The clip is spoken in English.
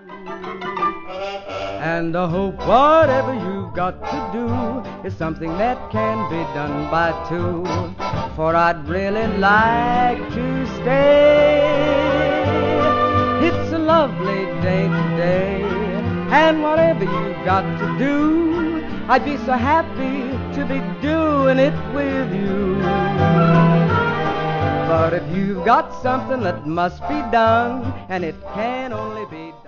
And I hope whatever you've got to do is something that can be done by two. For I'd really like to stay. It's a lovely day today, and whatever you've got to do, I'd be so happy to be doing it with you. But if you've got something that must be done, and it can only be